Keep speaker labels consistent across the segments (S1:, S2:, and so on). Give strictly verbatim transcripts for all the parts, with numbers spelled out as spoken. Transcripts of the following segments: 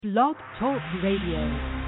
S1: Blog Talk Radio.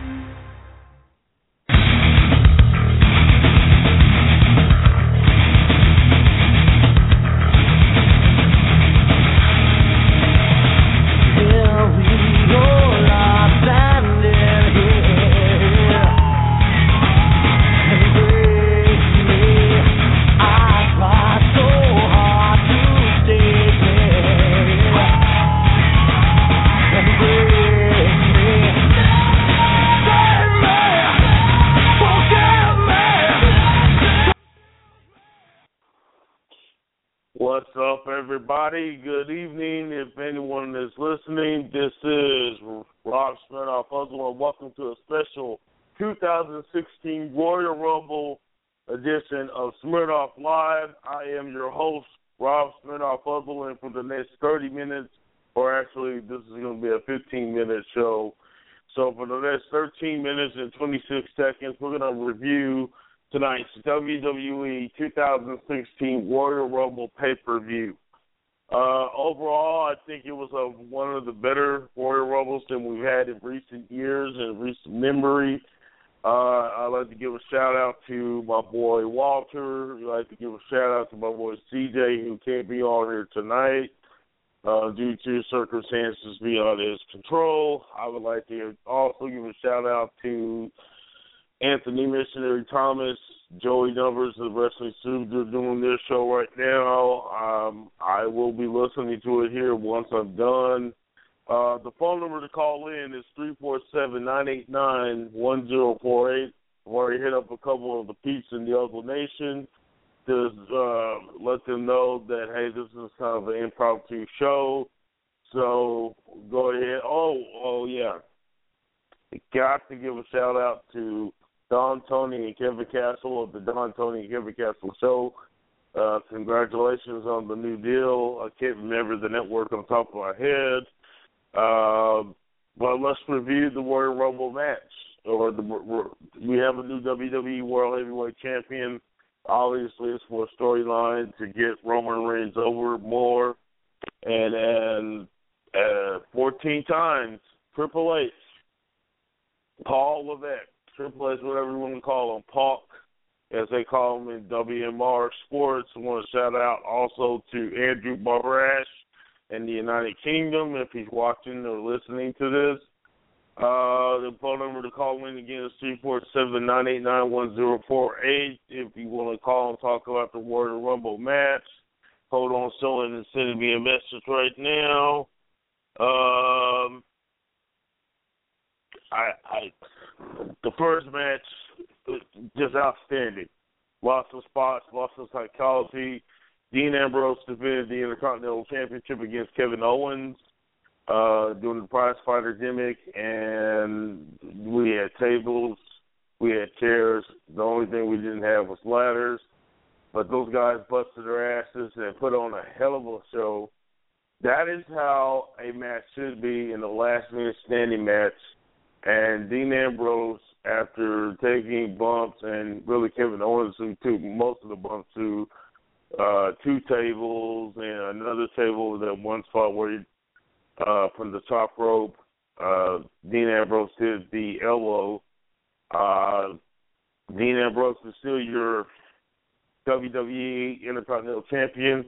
S2: What's up, everybody? Good evening. If anyone is listening, this is Rob Smirnoff Puzzle, and welcome to a special two thousand sixteen Royal Rumble edition of Smirnoff Live. I am your host, Rob Smirnoff Puzzle, and for the next thirty minutes, or actually this is going to be a fifteen-minute show. So for the next thirteen minutes and twenty-six seconds, we're going to review tonight's W W E two thousand sixteen Royal Rumble pay-per-view. Uh, overall, I think it was a, one of the better Royal Rumbles than we've had in recent years and recent memory. Uh, I'd like to give a shout-out to my boy Walter. I'd like to give a shout-out to my boy C J, who can't be on here tonight uh, due to circumstances beyond his control. I would like to also give a shout-out to Anthony Missionary Thomas, Joey Numbers, and the Wrestling Soup. They're doing their show right now. Um, I will be listening to it here once I'm done. Uh, the phone number to call in is three four seven, nine eight nine, one zero four eight. I've already hit up a couple of the peeps in the Uncle Nation to uh, let them know that, hey, this is kind of an impromptu show. So go ahead. Oh, oh yeah. Got to give a shout-out to Don Tony and Kevin Castle of the Don Tony and Kevin Castle Show. Uh, congratulations on the new deal. I can't remember the network on top of my head. Uh, but let's review the Royal Rumble match. Or the, we have a new W W E World Heavyweight Champion. Obviously, it's for a storyline to get Roman Reigns over more. And, and uh, fourteen times, Triple H, Paul Levesque, Triple H, whatever you want to call him, Pac, as they call him in W M R Sports. I want to shout out also to Andrew Barash in the United Kingdom, if he's watching or listening to this. Uh, the phone number to call in again is three four seven, nine eight nine, one zero four eight. If you want to call and talk about the Royal Rumble match, hold on, someone is sending me a message right now. Um, I, I, the first match, just outstanding. Lots of spots, lots of psychology. Dean Ambrose defended the Intercontinental Championship against Kevin Owens, uh, doing the prize fighter gimmick, and we had tables, we had chairs. The only thing we didn't have was ladders, but those guys busted their asses and put on a hell of a show. That is how a match should be in the last-minute standing match. And Dean Ambrose, after taking bumps, and really Kevin Owens, who took most of the bumps to uh, two tables and another table, that one spot where he, uh, from the top rope, uh, Dean Ambrose did the elbow. Uh, Dean Ambrose is still your W W E Intercontinental Champion.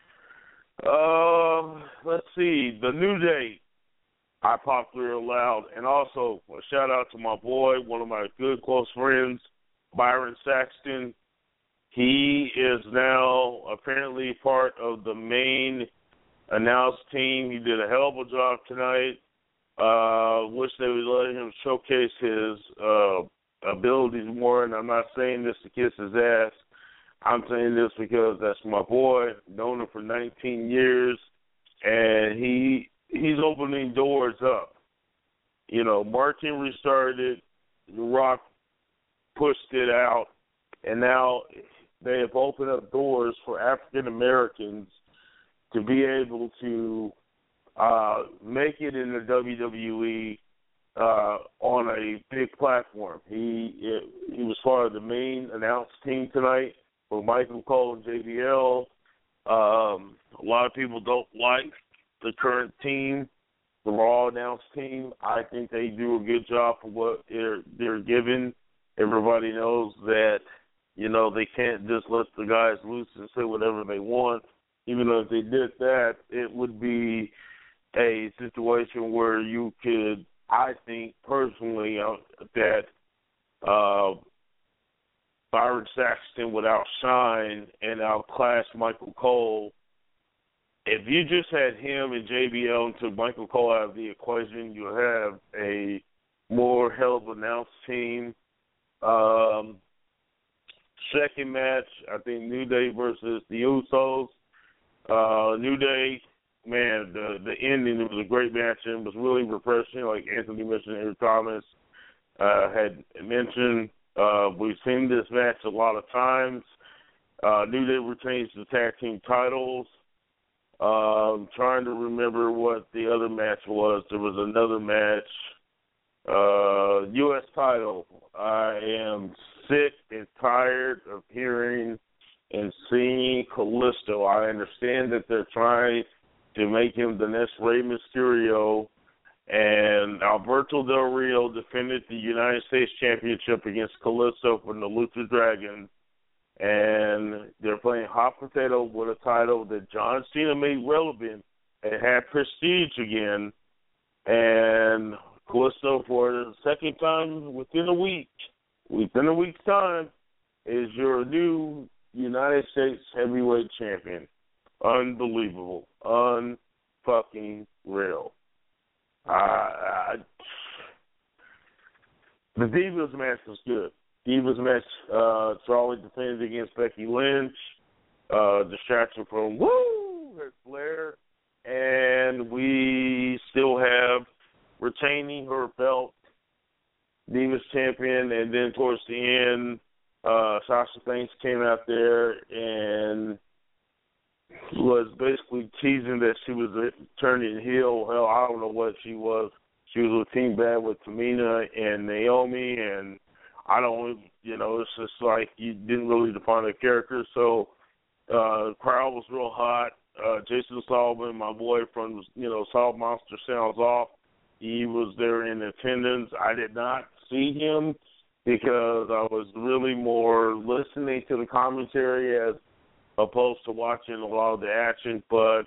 S2: Uh, let's see, the New Day, I popped real loud. And also, a shout-out to my boy, one of my good close friends, Byron Saxton. He is now apparently part of the main announced team. He did a hell of a job tonight. Uh, wish they would let him showcase his uh, abilities more. And I'm not saying this to kiss his ass. I'm saying this because that's my boy. Known him for nineteen years. And he... he's opening doors up. You know, Mark Henry started, The Rock pushed it out, and now they have opened up doors for African Americans to be able to uh, make it in the W W E uh, on a big platform. He he was part of the main announced team tonight with Michael Cole and J B L. Um, a lot of people don't like the current team. the Raw announce team. I think they do a good job for what they're, they're given. Everybody knows that, you know, they can't just let the guys loose and say whatever they want. Even though if they did that, it would be a situation where you could, I think personally, uh, that uh, Byron Saxton would outshine and outclass Michael Cole. If you just had him and J B L and took Michael Cole out of the equation, you have a more hell of an announced team. Um, second match, I think New Day versus the Usos. Uh, New Day, man, the the ending, it was a great match and it was really refreshing. Like Anthony mentioned, Eric Thomas uh, had mentioned. Uh, we've seen this match a lot of times. Uh, New Day retains the tag team titles. Uh, I'm trying to remember what the other match was. There was another match. Uh, U S title. I am sick and tired of hearing and seeing Kalisto. I understand that they're trying to make him the next Rey Mysterio, and Alberto Del Rio defended the United States Championship against Kalisto from the Lucha Dragon, and they're playing hot potato with a title that John Cena made relevant and had prestige again, and Kalisto for the second time within a week, within a week's time, is your new United States Heavyweight Champion. Unbelievable. Unfucking real. Uh, I, the Divas match was good. Divas match, uh, Charlotte defended against Becky Lynch. Uh, distraction from, woo, Ric Flair. And we still have retaining her belt, Divas champion, and then towards the end, uh, Sasha Banks came out there and was basically teasing that she was turning heel. Hell, I don't know what she was. She was with Team Bad with Tamina and Naomi, and I don't, you know, it's just like you didn't really define the character. So uh, the crowd was real hot. Uh, Jason Sullivan, my boy from, you know, Salt Monster Sounds Off, he was there in attendance. I did not see him because I was really more listening to the commentary as opposed to watching a lot of the action. But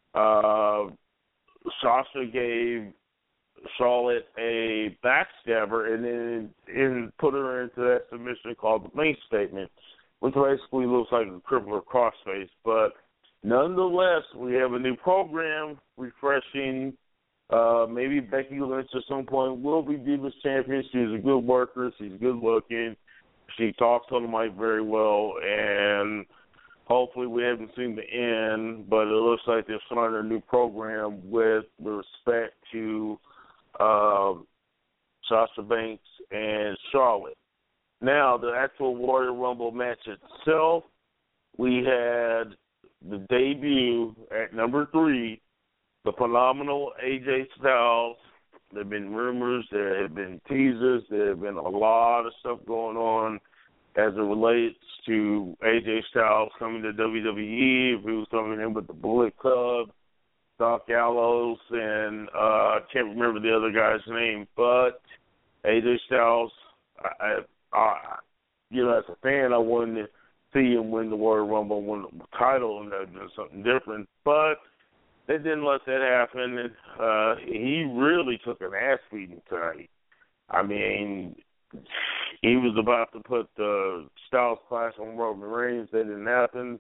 S2: uh, Sasha gave Charlotte a backstabber and then and put her into that submission called the main statement, which basically looks like a crippler crossface. But nonetheless, we have a new program, refreshing. Uh, maybe Becky Lynch at some point will be Divas champion. She's a good worker. She's good looking. She talks on the mic very well, and hopefully we haven't seen the end, but it looks like they're starting a new program with respect to uh, Sasha Banks and Charlotte. Now, the actual Royal Rumble match itself, we had the debut at number three, the phenomenal A J Styles. There have been rumors, there have been teasers, there have been a lot of stuff going on as it relates to A J Styles coming to W W E, if he was coming in with the Bullet Club, Doc Gallows, and uh, I can't remember the other guy's name, but A J Styles, I, I, you know, as a fan, I wanted to see him win the Royal Rumble, win the title, and that would do something different, but they didn't let that happen, and uh, he really took an ass beating tonight. I mean, he was about to put the Styles Clash on Roman Reigns. That didn't happen.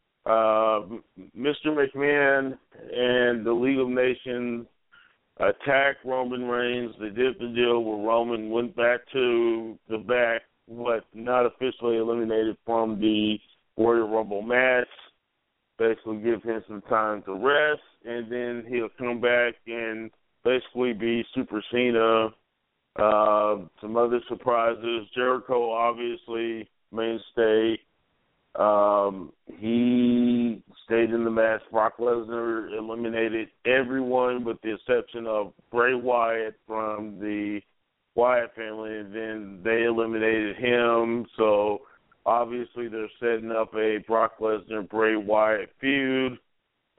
S2: Uh, Mister McMahon and the League of Nations attacked Roman Reigns. They did the deal where Roman went back to the back, but not officially eliminated from the Royal Rumble match. Basically give him some time to rest, and then he'll come back and basically be Super Cena. Uh, some other surprises. Jericho, obviously, mainstay. Um, he stayed in the match. Brock Lesnar eliminated everyone with the exception of Bray Wyatt from the Wyatt family, and then they eliminated him. So obviously they're setting up a Brock Lesnar-Bray Wyatt feud.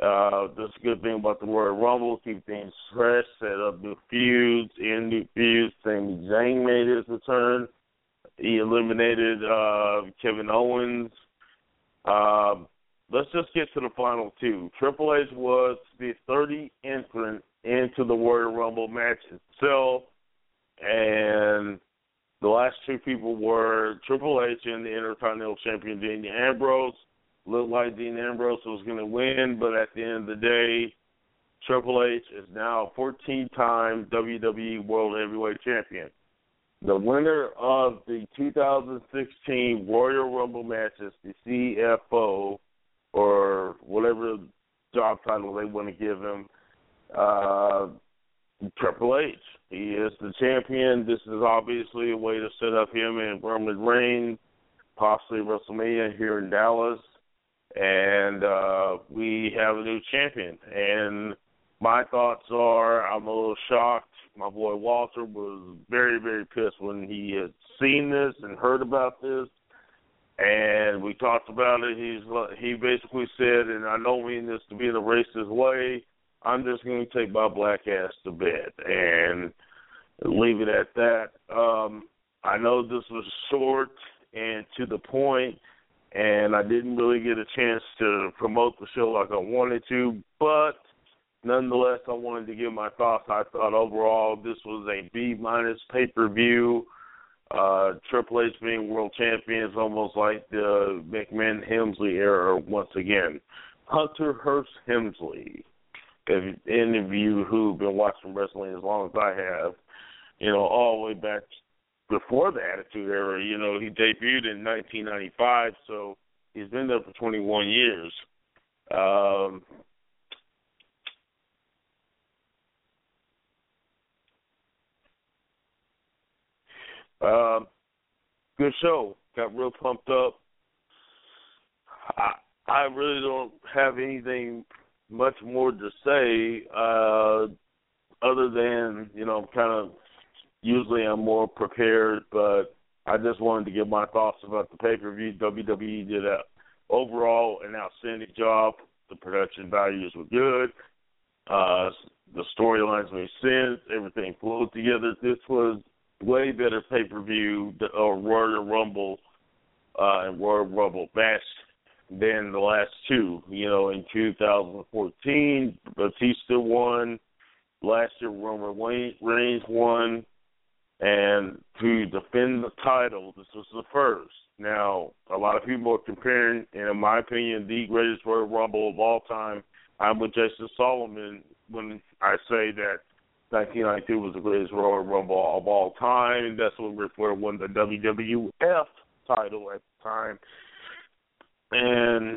S2: Uh, that's a good thing about the Royal Rumble. Keep things fresh, set up new feuds, end new feuds. Sami Zayn made his return. He eliminated uh, Kevin Owens. Um, let's just get to the final two. Triple H was the thirtieth entrant into the Royal Rumble match itself, and the last two people were Triple H and the Intercontinental Champion Dean Ambrose. Looked like Dean Ambrose was going to win, but at the end of the day, Triple H is now a fourteen-time W W E World Heavyweight Champion. The winner of the two thousand sixteen Royal Rumble matches, the C F O, or whatever job title they want to give him, uh, Triple H. He is the champion. This is obviously a way to set up him and Roman Reigns, possibly WrestleMania here in Dallas. And uh, we have a new champion. And my thoughts are I'm a little shocked. My boy Walter was very, very pissed when he had seen this and heard about this. And we talked about it. He's He basically said, and I don't mean this to be in a racist way, I'm just going to take my black ass to bed and leave it at that. Um, I know this was short and to the point, and I didn't really get a chance to promote the show like I wanted to, but nonetheless, I wanted to give my thoughts. I thought overall this was a B-minus pay-per-view. Uh, Triple H being world champion is almost like the McMahon-Hemsley era once again. Hunter Hearst Helmsley. If any of you who've been watching wrestling as long as I have, you know, all the way back before the Attitude Era, you know, he debuted in nineteen ninety-five, so he's been there for twenty-one years. Um, uh, good show. Got real pumped up. I, I really don't have anything much more to say, uh, other than, you know, kind of, usually I'm more prepared, but I just wanted to give my thoughts about the pay-per-view. W W E did a, overall an outstanding job. The production values were good. Uh, the storylines made sense. Everything flowed together. This was way better pay-per-view or Royal Rumble uh, and Royal Rumble match than the last two. You know, in two thousand fourteen, Batista won. Last year, Roman Reigns won. And to defend the title, this was the first. Now, a lot of people are comparing, and in my opinion, the greatest Royal Rumble of all time. I'm with Jason Solomon when I say that nineteen ninety-two was the greatest Royal Rumble of all time, and that's when Ric Flair won the W W F title at the time. And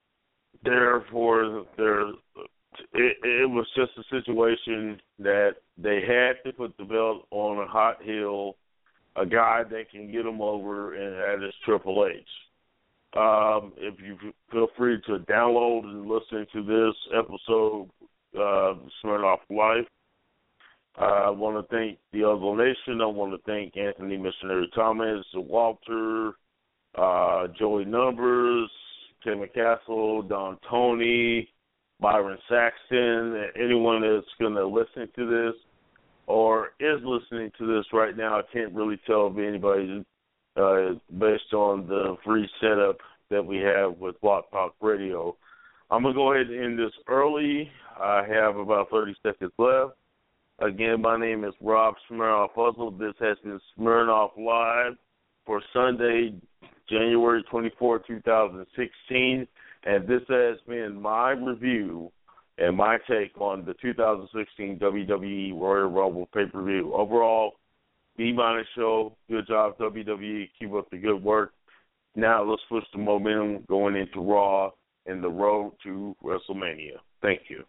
S2: therefore, there, it, it was just a situation that they had to put the belt on a hot hill, a guy that can get them over, and that is Triple H. Um, if you feel free to download and listen to this episode, uh, Smirnoff Life. Uh, I want to thank the Other Nation. I want to thank Anthony Missionary Thomas, Walter, uh, Joey Numbers, Tim McCassell, Don Tony, Byron Saxton, anyone that's going to listen to this or is listening to this right now. I can't really tell if anybody, uh, based on the free setup that we have with Block Talk Radio. I'm going to go ahead and end this early. I have about thirty seconds left. Again, my name is Rob Smirnoff Puzzle. This has been Smirnoff Live for Sunday, January twenty-fourth, twenty sixteen. And this has been my review and my take on the two thousand sixteen W W E Royal Rumble pay-per-view. Overall, B-minus show. Good job, W W E. Keep up the good work. Now let's push the momentum going into Raw and the road to WrestleMania. Thank you.